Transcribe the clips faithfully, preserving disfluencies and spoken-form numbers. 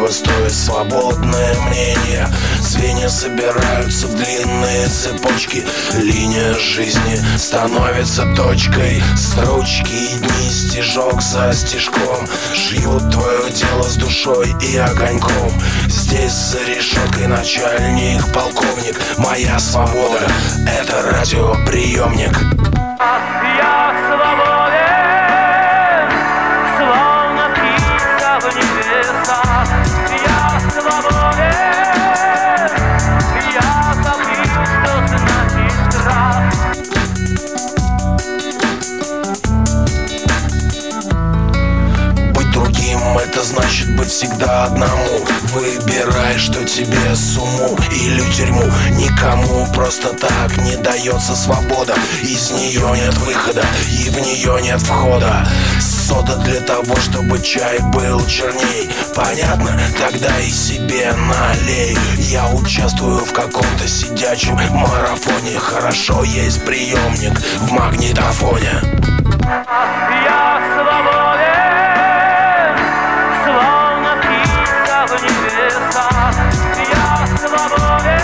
простое свободное мнение. Звенья собираются в длинные цепочки. Линия жизни становится точкой. Строчки и дни стежок за стежком шьют твое тело с душой и огоньком. Здесь за решеткой начальник, полковник. Моя свобода — это радиоприемник. Я свободен, словно птица в небесах. Я свободен, я забыл, что значит страх. Быть другим — это значит быть всегда одному. Выбирай, что тебе с уму или тюрьму. Никому просто так не дается свобода. Из нее нет выхода и в нее нет входа. Сода для того, чтобы чай был черней. Понятно? Тогда и себе налей. Я участвую в каком-то сидячем марафоне. Хорошо, есть приемник в магнитофоне. Я свободен, словно птица в небесах. Я свободен,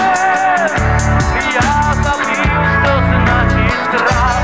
я забыл, что значит страх.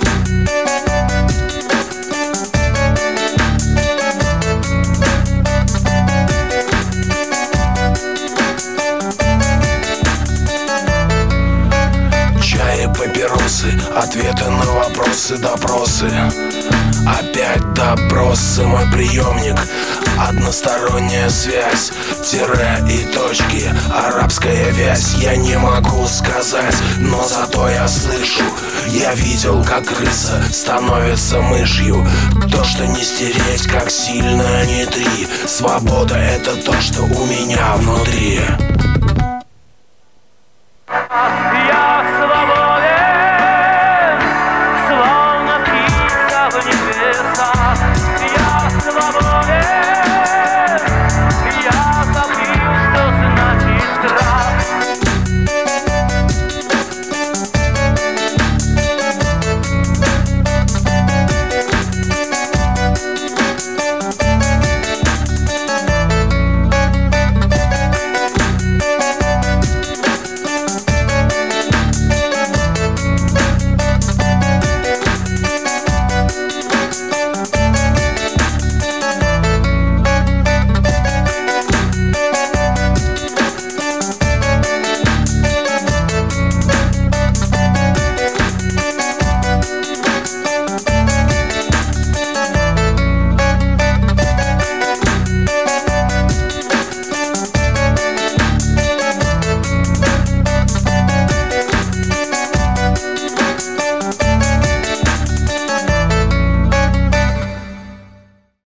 Чай и папиросы, ответы на вопросы, допросы. Опять допросы, мой приемник. Односторонняя связь, тире и точки, арабская вязь. Я не могу сказать, но зато я слышу. Я видел, как крыса становится мышью. То, что не стереть, как сильно не три. Свобода — это то, что у меня внутри.